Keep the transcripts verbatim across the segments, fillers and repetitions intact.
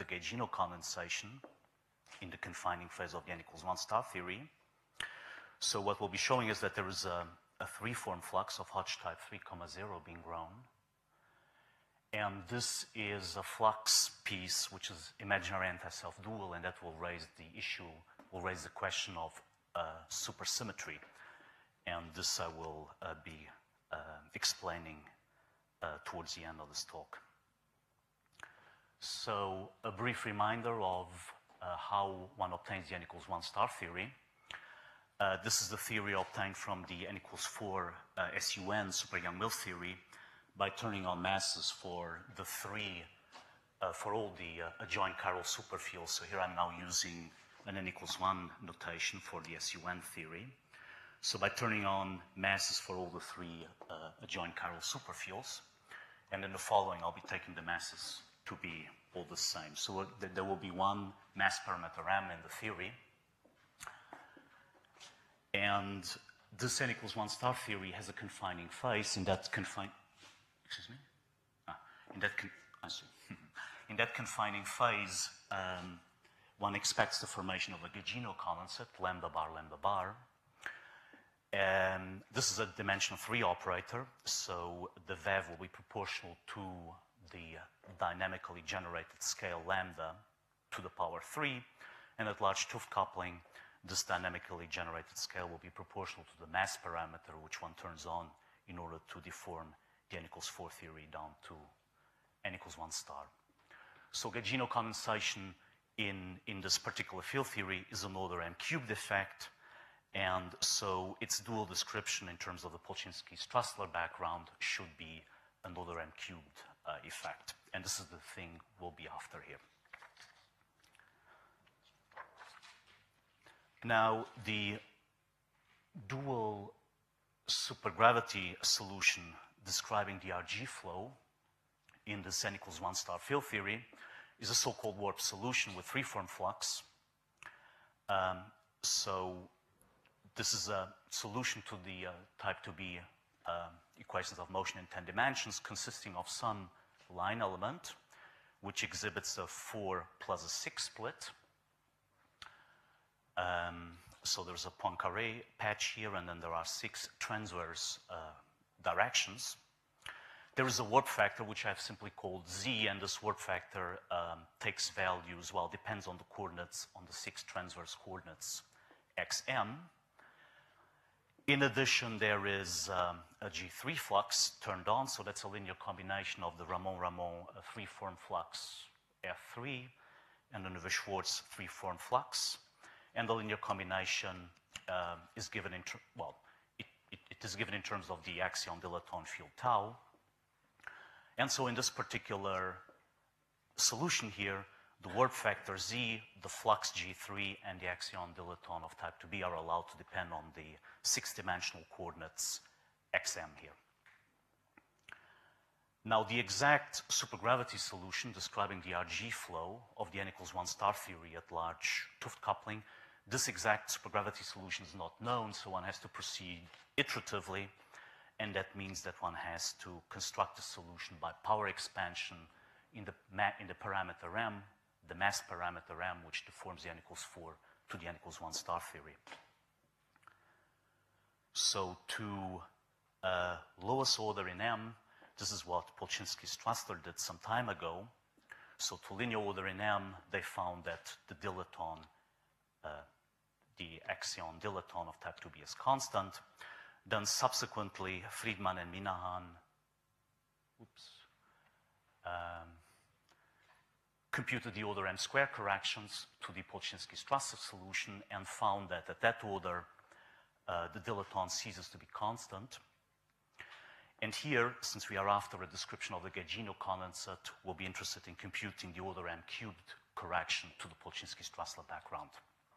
Gaugino condensation in the confining phase of the n equals one star theory. So what we'll be showing is that there is a, a three-form flux of Hodge type three comma zero being grown. And this is a flux piece which is imaginary anti-self dual, and that will raise the issue, will raise the question of uh, supersymmetry. And this I will uh, be uh, explaining uh, towards the end of this talk. So a brief reminder of uh, how one obtains the n equals one star theory. Uh, this is the theory obtained from the n equals four uh, S U N super Young-Mills theory by turning on masses for the three, uh, for all the uh, adjoint chiral superfields. So here I'm now using an n equals one notation for the S U N theory. So by turning on masses for all the three uh, adjoint chiral superfields, and in the following I'll be taking the masses to be all the same. So uh, th there will be one mass parameter M in the theory. And this n equals one star theory has a confining phase. In that confine, excuse me? Ah, in that, con I see. In that confining phase, um, one expects the formation of a Gaugino condensate, lambda bar, lambda bar. And this is a dimension three operator, so the V E V will be proportional to the dynamically generated scale lambda to the power three, and at large Tooft coupling, this dynamically generated scale will be proportional to the mass parameter which one turns on in order to deform the n equals four theory down to n equals one star. So Gaugino condensation in, in this particular field theory is an order m cubed effect, and so its dual description in terms of the Polchinski-Strassler background should be an order m cubed uh, effect. And this is the thing we'll be after here. Now, the dual supergravity solution describing the R G flow in this n equals one star field theory is a so-called warp solution with free-form flux. Um, so this is a solution to the uh, type two B uh, equations of motion in ten dimensions consisting of some line element which exhibits a four plus a six split. Um, so there's a Poincaré patch here, and then there are six transverse uh, directions. There is a warp factor, which I've simply called Z, and this warp factor um, takes values, well, depends on the coordinates, on the six transverse coordinates, X M. In addition, there is um, a G three flux turned on, so that's a linear combination of the Ramon-Ramon uh, three-form flux F three and the Neuve-Schwarz three-form flux. And the linear combination uh, is given in, well, it, it, it is given in terms of the axion dilaton field tau. And so in this particular solution here, the warp factor Z, the flux G three, and the axion dilaton of type two B are allowed to depend on the six-dimensional coordinates X M here. Now, the exact supergravity solution describing the R G flow of the n equals one star theory at large Tooft coupling, this exact supergravity solution is not known, so one has to proceed iteratively, and that means that one has to construct a solution by power expansion in the, in the parameter M, the mass parameter M, which deforms the n equals four to the n equals one star theory. So to uh, lowest order in M, this is what Polchinski-Strassler did some time ago. So to linear order in M, they found that the dilaton, uh, the axion dilaton of type two B is constant. Then subsequently, Friedman and Minahan, oops, um, computed the order M square corrections to the Polchinski-Strassler solution and found that at that order, uh, the dilaton ceases to be constant. And here, since we are after a description of the Gaugino condensate, we'll be interested in computing the order M cubed correction to the Polchinski-Strassler background.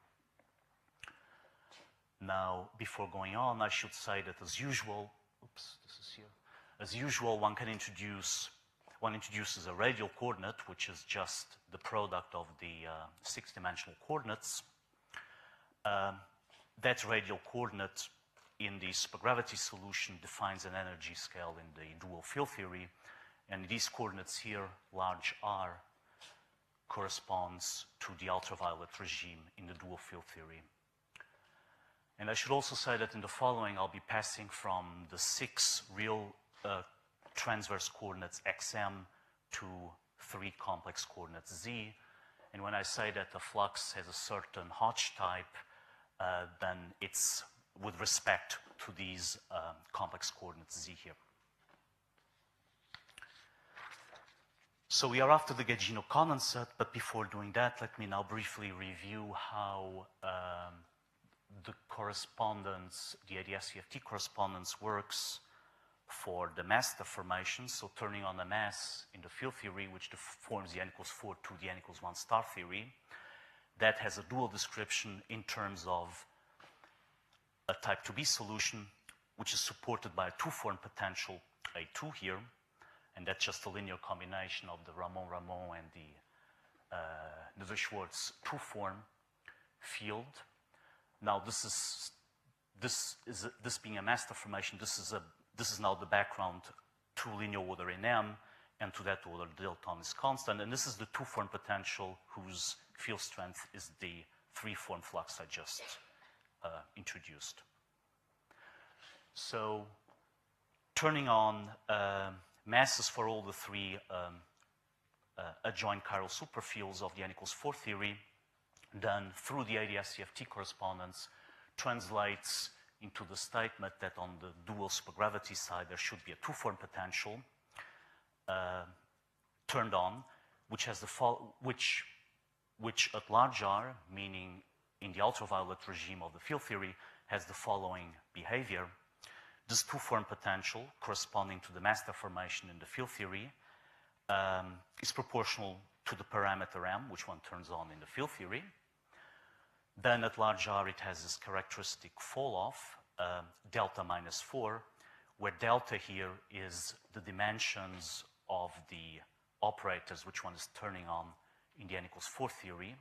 Now, before going on, I should say that as usual, oops, this is here. As usual, one can introduce, one introduces a radial coordinate, which is just the product of the uh, six-dimensional coordinates. Um, that radial coordinate in the supergravity solution defines an energy scale in the dual field theory, and these coordinates here, large R, corresponds to the ultraviolet regime in the dual field theory. And I should also say that in the following, I'll be passing from the six real uh, transverse coordinates xm to three complex coordinates z. And when I say that the flux has a certain Hodge type, uh, then it's with respect to these um, complex coordinates z here. So we are after the Gaugino condensate, but before doing that, let me now briefly review how um, the correspondence, the A D S C F T correspondence works for the mass deformation. So turning on the mass in the field theory, which forms the n equals four to the n equals one star theory, that has a dual description in terms of a type two B solution, which is supported by a two-form potential, A two here, and that's just a linear combination of the Ramon-Ramon and the uh, Neveu-Schwarz two-form field. Now, this is this is a, this being a mass deformation. This is a this is now the background to linear order in M, and to that order delta is constant. And this is the two-form potential whose field strength is the three-form flux I just uh, introduced. So, turning on uh, masses for all the three um, uh, adjoint chiral superfields of the n equals four theory, then through the A D S C F T correspondence, translates into the statement that on the dual supergravity side there should be a two-form potential uh, turned on, which has the fol which which at large R, meaning in the ultraviolet regime of the field theory, has the following behavior. This two-form potential corresponding to the mass deformation in the field theory um, is proportional to the parameter M, which one turns on in the field theory. Then at large R, it has this characteristic fall-off, uh, delta minus four, where delta here is the dimensions of the operators, which one is turning on in the n equals four theory.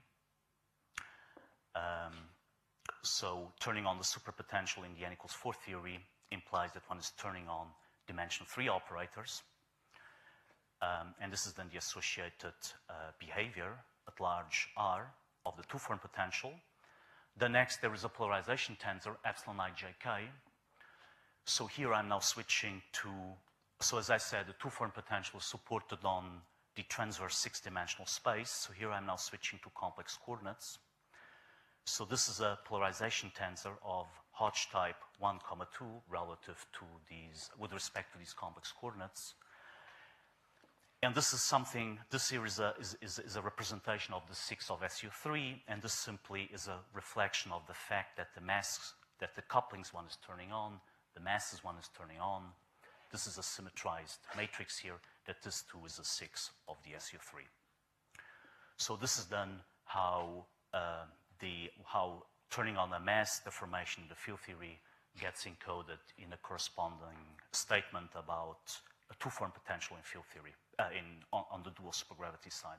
Um, so turning on the superpotential in the n equals four theory implies that one is turning on dimension three operators. Um, and this is then the associated uh, behavior at large R of the two-form potential. The next, there is a polarization tensor, epsilon I J K. So here I'm now switching to, so as I said, the two-form potential is supported on the transverse six-dimensional space. So here I'm now switching to complex coordinates. So this is a polarization tensor of Hodge type one, comma two relative to these, with respect to these complex coordinates. And this is something, this here is a, is, is, is a representation of the six of S U three, and this simply is a reflection of the fact that the masks, that the couplings one is turning on, the masses one is turning on. This is a symmetrized matrix here, that this too is a six of the S U three. So this is then how uh, the, how turning on a mass deformation in the field theory gets encoded in a corresponding statement about a two-form potential in field theory, uh, in, on, on the dual supergravity side.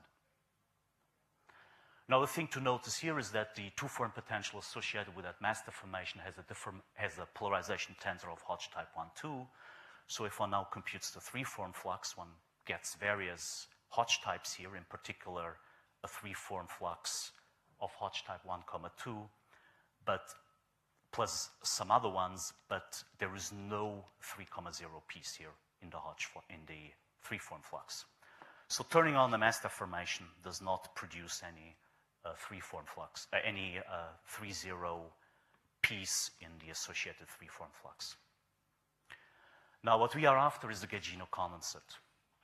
Now, the thing to notice here is that the two-form potential associated with that mass deformation has a, deform, has a polarization tensor of Hodge type one, two. So if one now computes the three-form flux, one gets various Hodge types here, in particular a three-form flux of Hodge type one, comma two, but plus some other ones, but there is no three, comma zero piece here in the Hodge, in the three-form flux. So turning on the mass deformation does not produce any uh, three-form flux, uh, any uh, three zero piece in the associated three-form flux. Now, what we are after is the Gaugino condensate.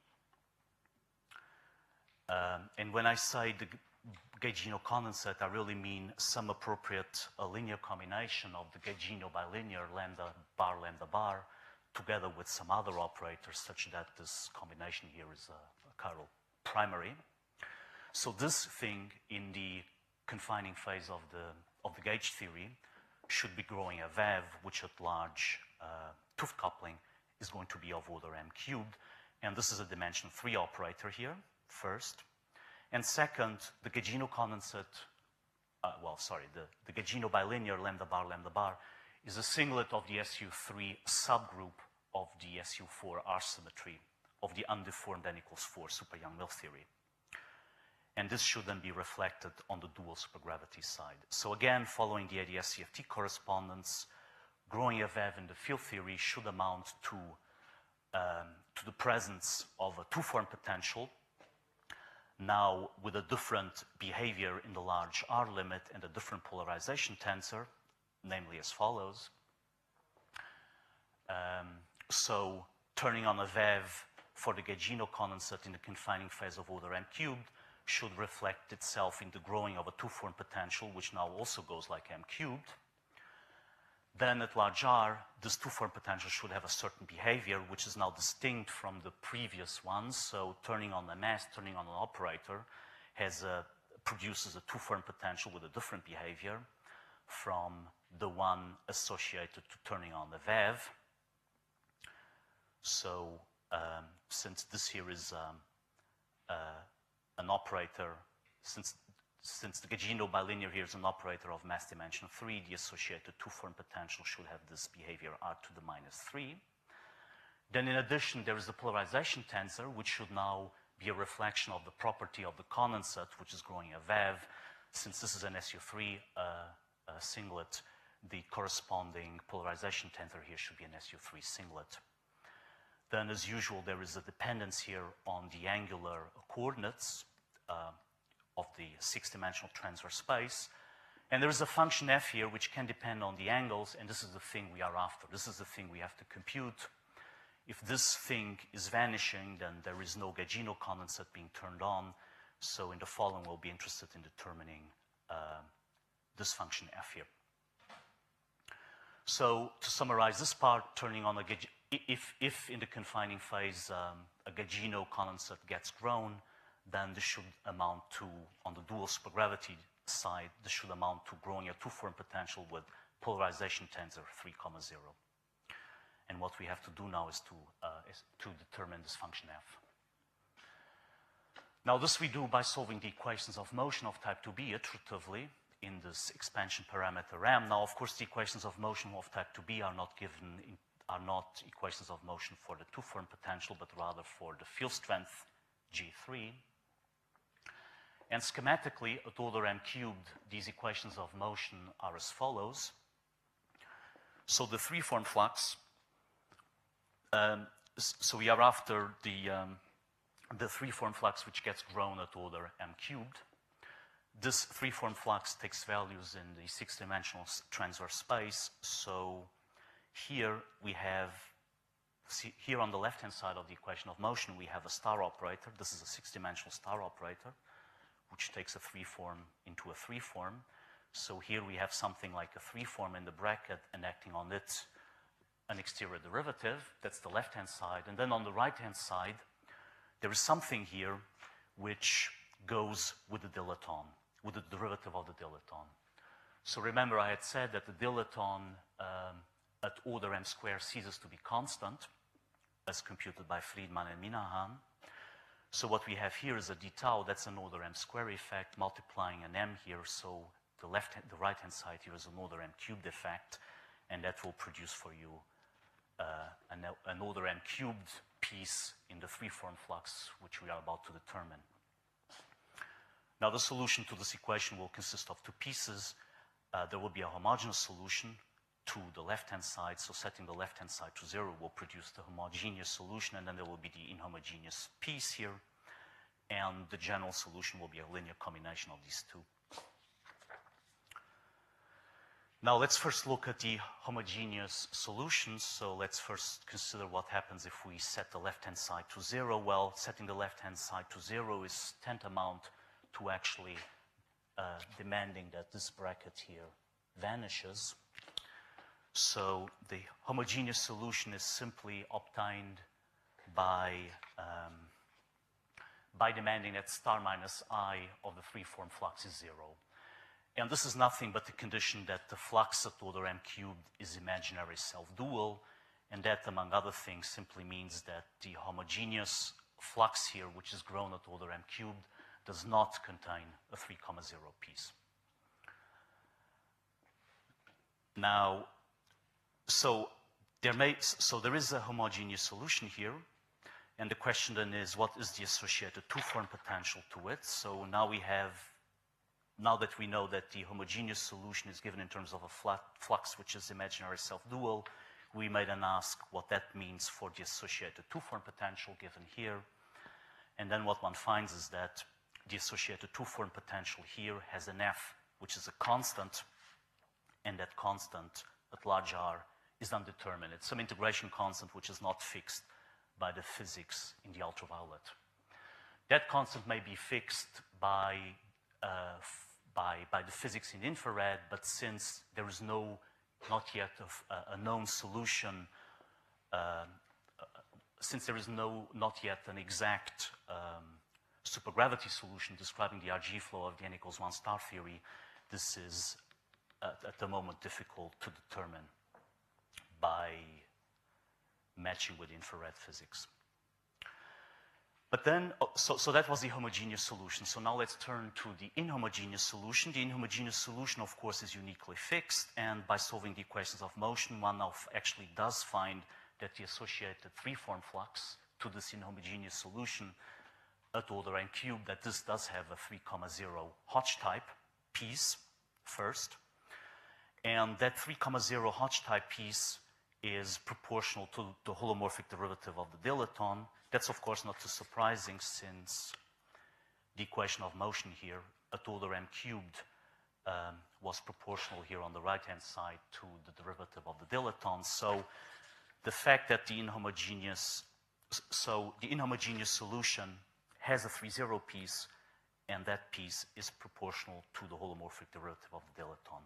Um, and when I say the Gaugino condensate, I really mean some appropriate uh, linear combination of the Gaugino bilinear lambda bar lambda bar together with some other operators such that this combination here is a, a chiral primary. So this thing in the confining phase of the, of the gauge theory should be growing a V A V, which at large uh, tooth coupling is going to be of order m cubed. And this is a dimension three operator here, first. And second, the Gaugino condensate, uh, well, sorry, the, the Gaugino bilinear lambda bar lambda bar is a singlet of the S U three subgroup of the S U four R symmetry of the undeformed n equals four super Young-Mills theory. And And this should then be reflected on the dual supergravity side. So again, following the A D S C F T correspondence, growing a V E V in the field theory should amount to, um, to the presence of a two-form potential, now with a different behavior in the large R limit and a different polarization tensor, namely as follows. Um, so turning on a V E V for the Gaugino condensate in the confining phase of order m cubed should reflect itself in the growing of a two-form potential, which now also goes like m cubed. Then at large R, this two-form potential should have a certain behavior, which is now distinct from the previous ones. So turning on the mass, turning on an operator, has a, produces a two-form potential with a different behavior from the one associated to turning on the V E V. So um, since this here is um, uh, an operator, since Since the Gaugino bilinear here is an operator of mass dimension three, the associated two-form potential should have this behavior r to the minus three. Then in addition, there is the polarization tensor, which should now be a reflection of the property of the condensate, which is growing a V E V. Since this is an S U three uh, uh, singlet, the corresponding polarization tensor here should be an S U three singlet. Then, as usual, there is a dependence here on the angular coordinates uh, of the six-dimensional transverse space. And there is a function f here which can depend on the angles, and this is the thing we are after. This is the thing we have to compute. If this thing is vanishing, then there is no Gaugino condensate being turned on. So in the following, we'll be interested in determining uh, this function f here. So to summarize this part, turning on a if, if in the confining phase um, a Gaugino condensate gets grown, then this should amount to, on the dual supergravity side, this should amount to growing a two-form potential with polarization tensor three comma zero. And what we have to do now is to, uh, is to determine this function f. Now this we do by solving the equations of motion of type two b iteratively in this expansion parameter M. Now of course the equations of motion of type two b are not given, in, are not equations of motion for the two-form potential, but rather for the field strength G three. And schematically, at order m cubed, these equations of motion are as follows. So the three-form flux, um, so we are after the, um, the three-form flux which gets grown at order m cubed. This three-form flux takes values in the six-dimensional transverse space. So here we have, see, here on the left-hand side of the equation of motion, we have a star operator. This is a six-dimensional star operator, which takes a three-form into a three-form. So here we have something like a three-form in the bracket and acting on it an exterior derivative. That's the left-hand side. And then on the right-hand side, there is something here which goes with the dilaton, with the derivative of the dilaton. So remember I had said that the dilaton um, at order m squared ceases to be constant, as computed by Friedman and Minahan. So what we have here is a d tau, that's an order m square effect, multiplying an m here, so the left, the right-hand side here is an order m cubed effect, and that will produce for you uh, an, an order m cubed piece in the three-form flux, which we are about to determine. Now the solution to this equation will consist of two pieces. Uh, there will be a homogeneous solution to the left-hand side, so setting the left-hand side to zero will produce the homogeneous solution, and then there will be the inhomogeneous piece here, and the general solution will be a linear combination of these two. Now let's first look at the homogeneous solutions. So let's first consider what happens if we set the left-hand side to zero. Well, setting the left-hand side to zero is tantamount to actually uh, demanding that this bracket here vanishes. So the homogeneous solution is simply obtained by, um, by demanding that star minus I of the three-form flux is zero. And this is nothing but the condition that the flux at order m cubed is imaginary self-dual, and that, among other things, simply means that the homogeneous flux here, which is grown at order m cubed, does not contain a three comma zero piece. Now, So there, may, so there is a homogeneous solution here, And the question then is, what is the associated two-form potential to it? So now we have, now that we know that the homogeneous solution is given in terms of a flat flux, which is imaginary self-dual, we may then ask what that means for the associated two-form potential given here. And then what one finds is that the associated two-form potential here has an F, which is a constant, and that constant at large R is undetermined. It's some integration constant which is not fixed by the physics in the ultraviolet. That constant may be fixed by, uh, by, by the physics in infrared, but since there is no, not yet a, a known solution, uh, uh, since there is no, not yet an exact um, supergravity solution describing the R G flow of the n equals one star theory, this is at, at the moment difficult to determine by matching with infrared physics. But then, so, so that was the homogeneous solution. So now let's turn to the inhomogeneous solution. The inhomogeneous solution, of course, is uniquely fixed, and by solving the equations of motion, one of actually does find that the associated three-form flux to this inhomogeneous solution at order n cubed, that this does have a three comma zero Hodge type piece first, and that three comma zero Hodge type piece is proportional to the holomorphic derivative of the dilaton. That's, of course, not too surprising since the equation of motion here at order m cubed um, was proportional here on the right-hand side to the derivative of the dilaton. So the fact that the inhomogeneous, so the inhomogeneous solution has a three zero piece, and that piece is proportional to the holomorphic derivative of the dilaton.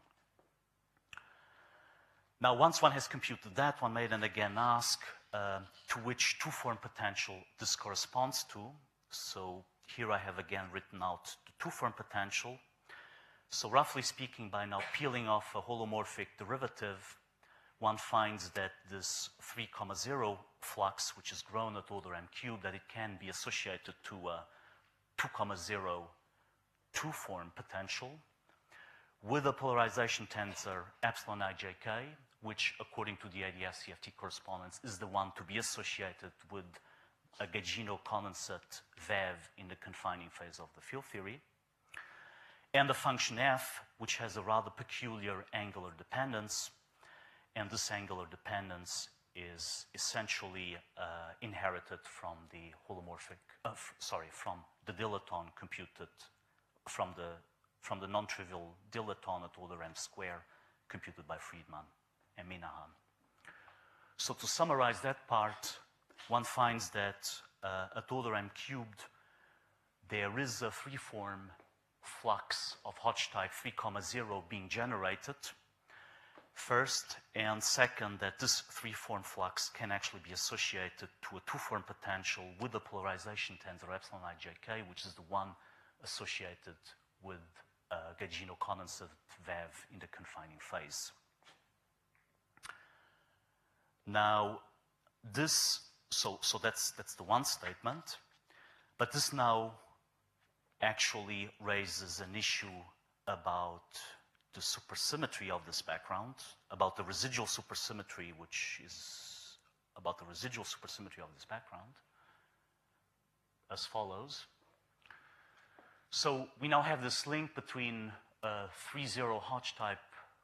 Now, once one has computed that, one may then again ask uh, to which two-form potential this corresponds to. So here I have again written out the two-form potential. So roughly speaking, by now peeling off a holomorphic derivative, one finds that this three comma zero flux, which is grown at order m cubed, that it can be associated to a two comma zero two-form potential with a polarization tensor epsilon ijk, which according to the A D S C F T correspondence is the one to be associated with a Gagino condensate V E V in the confining phase of the field theory, and the function f, which has a rather peculiar angular dependence, and this angular dependence is essentially uh, inherited from the holomorphic, uh, sorry, from the dilaton computed from the from the non-trivial dilaton at order m square computed by Friedman and Minahan. So to summarize that part, one finds that uh, at order m cubed, there is a three-form flux of Hodge type three comma zero being generated, first, and second, that this three-form flux can actually be associated to a two-form potential with the polarization tensor epsilon ijk, which is the one associated with uh, Gagino condensate V E V in the confining phase. Now, this, so, so that's, that's the one statement, but this now actually raises an issue about the supersymmetry of this background, about the residual supersymmetry, which is about the residual supersymmetry of this background, as follows. So we now have this link between a three zero Hodge type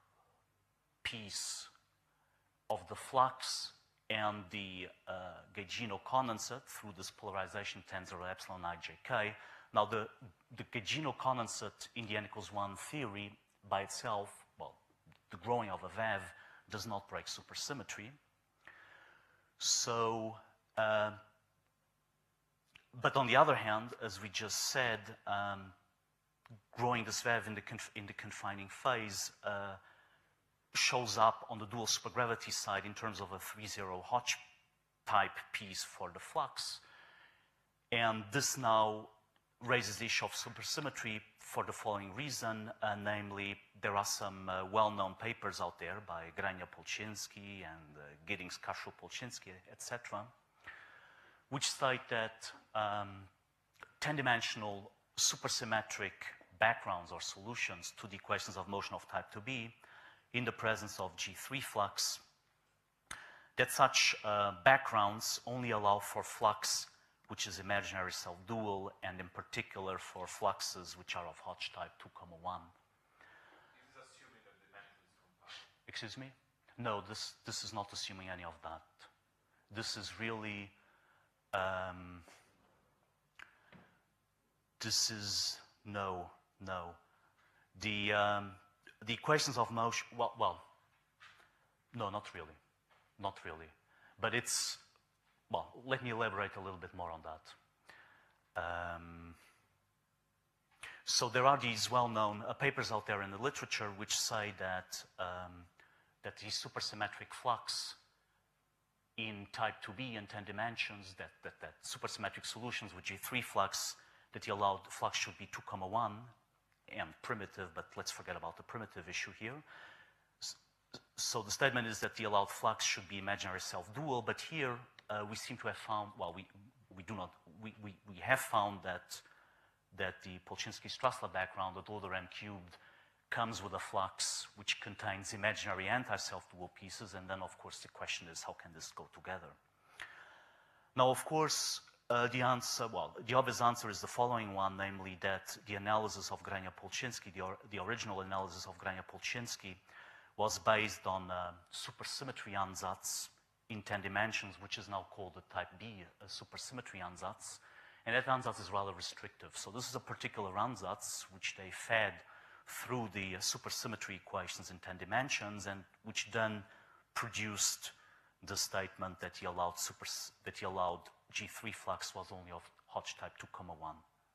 piece of the flux and the uh, Gagino condensate through this polarization tensor epsilon ijk. Now the, the Gagino condensate in the n equals one theory by itself, well, the growing of a V E V does not break supersymmetry. So, uh, but on the other hand, as we just said, um, growing this V E V in the, conf in the confining phase uh, shows up on the dual supergravity side in terms of a three zero Hodge type piece for the flux. And this now raises the issue of supersymmetry for the following reason, uh, namely, there are some uh, well-known papers out there by Grania-Polchinski and uh, Giddings-Kashul-Polchinski, et cetera, which state that um, ten-dimensional supersymmetric backgrounds or solutions to the equations of motion of type two B in the presence of G three flux, that such uh, backgrounds only allow for flux which is imaginary self-dual, and in particular for fluxes which are of Hodge type two comma one. This is assuming that the dimension is compact. Excuse me? No, this, this is not assuming any of that. This is really, um, this is, no, no. The, um, the equations of motion, well, well, no, not really, not really. But it's, well, let me elaborate a little bit more on that. Um, so there are these well-known uh, papers out there in the literature which say that, um, that the supersymmetric flux in type two B in ten dimensions, that, that, that supersymmetric solutions with G three flux, that the allowed flux should be two comma one and primitive, but let's forget about the primitive issue here. So the statement is that the allowed flux should be imaginary self-dual, but here uh, we seem to have found, well, we, we do not, we, we, we have found that, that the Polchinski-Strassler background at order m cubed comes with a flux which contains imaginary anti-self-dual pieces, and then of course the question is how can this go together? Now of course uh, the answer, well, the obvious answer is the following one, namely that the analysis of Grenia-Polchinski, the, or, the original analysis of Grenia-Polchinski was based on uh, supersymmetry ansatz in ten dimensions, which is now called the type B uh, supersymmetry ansatz, and that ansatz is rather restrictive. So this is a particular ansatz which they fed through the uh, supersymmetry equations in ten dimensions, and which then produced the statement that he allowed super, that he allowed G three flux was only of Hodge type two comma one.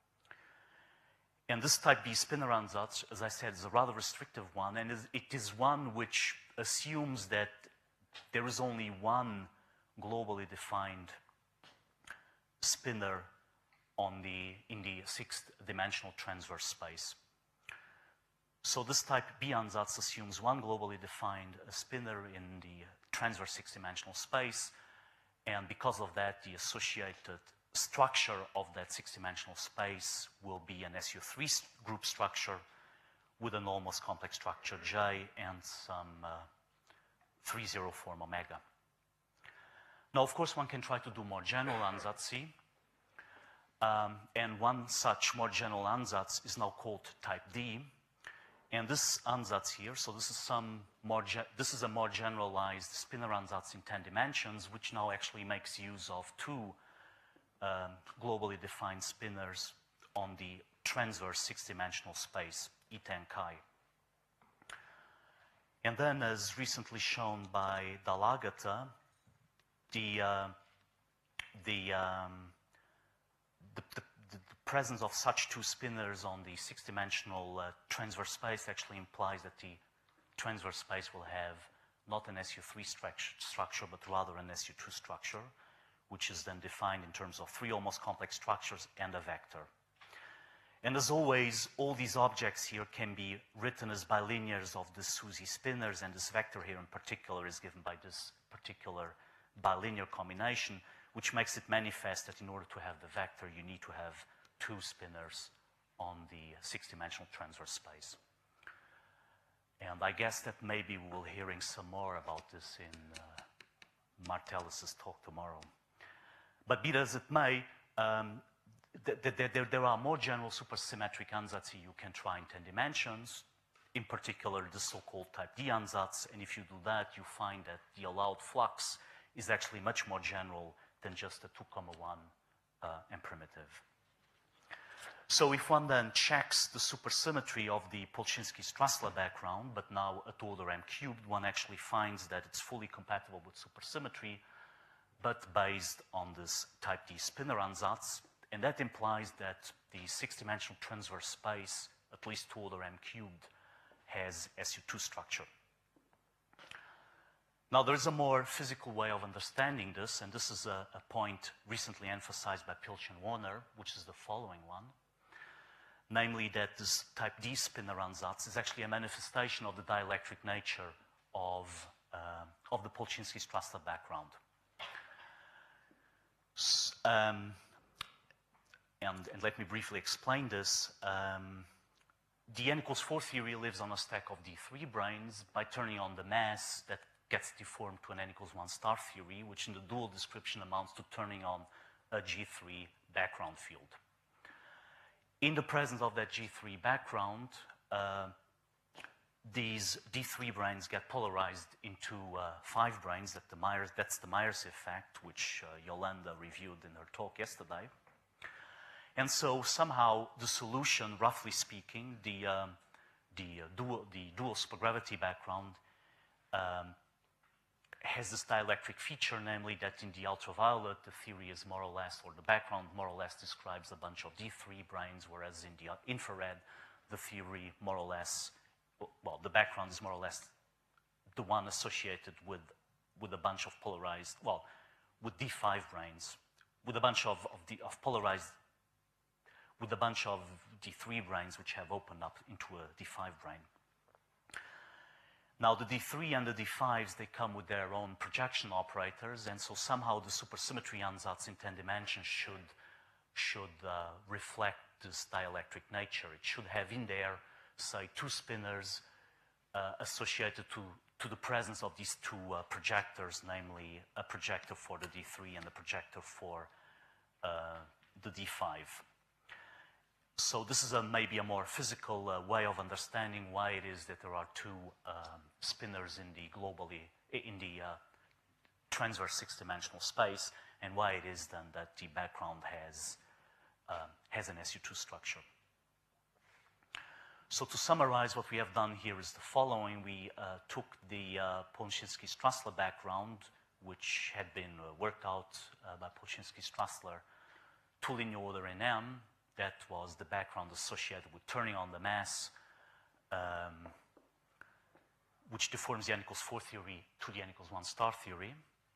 And this type B spinor ansatz, as I said, is a rather restrictive one, and it is one which assumes that there is only one globally defined spinor on the, in the sixth dimensional transverse space. So this type B ansatz assumes one globally defined spinor in the transverse six-dimensional space, and because of that, the associated structure of that six-dimensional space will be an S U three group structure with an almost complex structure J and some uh, three zero form omega. Now, of course, one can try to do more general ansatz, um, and one such more general ansatz is now called type D. And this ansatz here, so this is some more, this is a more generalized spinor ansatz in ten dimensions, which now actually makes use of two um, globally defined spinors on the transverse six-dimensional space, eta and chi. And then, as recently shown by Dalagata, the, uh, the, um, the, the The presence of such two spinors on the six-dimensional uh, transverse space actually implies that the transverse space will have not an S U three structure, structure, but rather an S U two structure, which is then defined in terms of three almost complex structures and a vector. And as always, all these objects here can be written as bilinears of the SUSY spinors, and this vector here in particular is given by this particular bilinear combination, which makes it manifest that in order to have the vector, you need to have two spinors on the six-dimensional transverse space. And I guess that maybe we will be hearing some more about this in uh, Martellis's talk tomorrow. But be that as it may, um, th th th there, there are more general supersymmetric ansatz you can try in ten dimensions, in particular the so-called type D ansatz, and if you do that, you find that the allowed flux is actually much more general than just a two comma one uh, and primitive. So if one then checks the supersymmetry of the Polchinski-Strassler background, but now at order m cubed, one actually finds that it's fully compatible with supersymmetry, but based on this type D spinor ansatz, and that implies that the six-dimensional transverse space, at least to order m cubed, has S U two structure. Now, there is a more physical way of understanding this, and this is a, a point recently emphasized by Pilch and Warner, which is the following one, namely that this type D spinor ansatz is actually a manifestation of the dielectric nature of, uh, of the Polchinski-Strassler background. S um, and, and let me briefly explain this. Um, the n equals four theory lives on a stack of D three branes by turning on the mass that gets deformed to an n equals one star theory, which in the dual description amounts to turning on a G three background field. In the presence of that G three background, uh, these D three branes get polarized into uh, five branes. That the Myers, that's the Myers effect, which uh, Yolanda reviewed in her talk yesterday. And so somehow the solution, roughly speaking, the, um, the, uh, dual, the dual supergravity background um, has this dielectric feature, namely that in the ultraviolet, the theory is more or less, or the background more or less describes a bunch of D three branes, whereas in the infrared, the theory more or less, well, the background is more or less the one associated with, with a bunch of polarized, well, with D five branes, with a bunch of, of, the, of polarized, with a bunch of D three branes which have opened up into a D five brane. Now, the D three and the D fives, they come with their own projection operators, and so somehow the supersymmetry ansatz in ten dimensions should, should uh, reflect this dielectric nature. It should have in there, say, two spinners uh, associated to, to the presence of these two uh, projectors, namely a projector for the D three and a projector for uh, the D five. So this is a, maybe a more physical uh, way of understanding why it is that there are two um, spinners in the globally, in the uh, transverse six-dimensional space, and why it is then that the background has, um, has an S U two structure. So to summarize, what we have done here is the following. We uh, took the uh, Polchinski-Strassler background, which had been uh, worked out uh, by Polchinski-Strassler, to linear order in M. That was the background associated with turning on the mass, um, which deforms the n equals four theory to the n equals one star theory.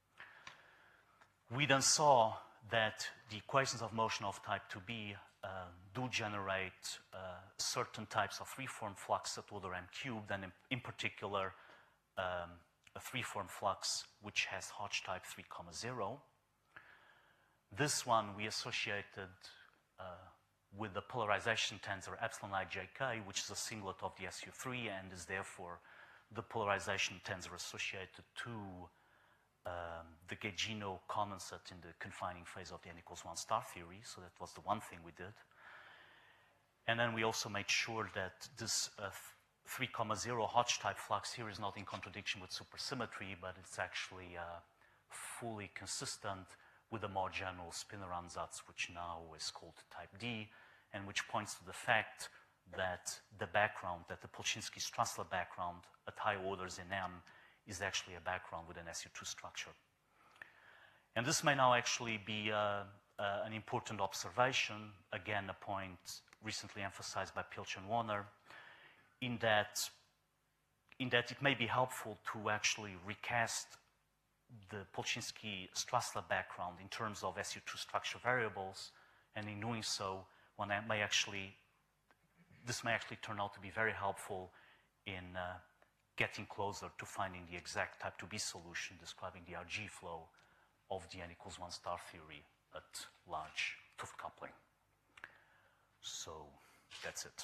We then saw that the equations of motion of type two B uh, do generate uh, certain types of free-form flux at order m cubed, and in, in particular, um, a free-form flux which has Hodge type three comma zero. This one we associated uh, with the polarization tensor epsilon ijk, which is a singlet of the S U three and is therefore the polarization tensor associated to um, the Gaugino condensate in the confining phase of the n equals one star theory. So that was the one thing we did. And then we also made sure that this uh, three comma zero Hodge type flux here is not in contradiction with supersymmetry, but it's actually uh, fully consistent with a more general spinor ansatz, which now is called type D, and which points to the fact that the background, that the Polchinski-Strassler background at high orders in M is actually a background with an S U two structure. And this may now actually be uh, uh, an important observation, again, a point recently emphasized by Pilch and Warner, in that, in that it may be helpful to actually recast the Polchinski-Strassler background in terms of S U two structure variables, and in doing so, one may actually, this may actually turn out to be very helpful in uh, getting closer to finding the exact type two B solution describing the R G flow of the n equals one star theory at large 't Hooft coupling. So that's it.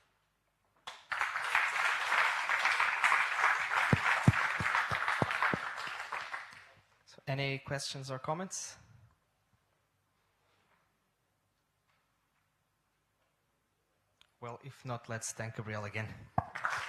Any questions or comments? Well, if not, let's thank Gabriel again.